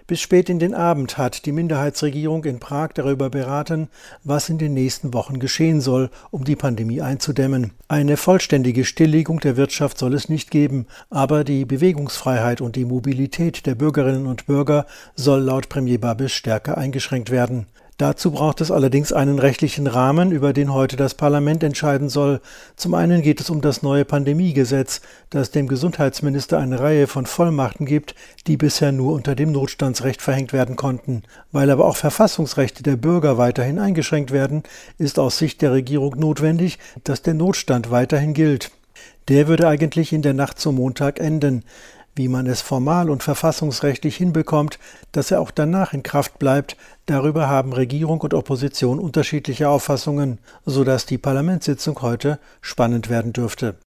Bis spät in den Abend hat die Minderheitsregierung in Prag darüber beraten, was in den nächsten Wochen geschehen soll, um die Pandemie einzudämmen. Eine vollständige Stilllegung der Wirtschaft soll es nicht geben, aber die Bewegungsfreiheit und die Mobilität der Bürgerinnen und Bürger soll laut Premier Babiš stärker eingeschränkt werden. Dazu braucht es allerdings einen rechtlichen Rahmen, über den heute das Parlament entscheiden soll. Zum einen geht es um das neue Pandemiegesetz, das dem Gesundheitsminister eine Reihe von Vollmachten gibt, die bisher nur unter dem Notstandsrecht verhängt werden konnten. Weil aber auch Verfassungsrechte der Bürger weiterhin eingeschränkt werden, ist aus Sicht der Regierung notwendig, dass der Notstand weiterhin gilt. Der würde eigentlich in der Nacht zum Montag enden. Wie man es formal und verfassungsrechtlich hinbekommt, dass er auch danach in Kraft bleibt, darüber haben Regierung und Opposition unterschiedliche Auffassungen, sodass die Parlamentssitzung heute spannend werden dürfte.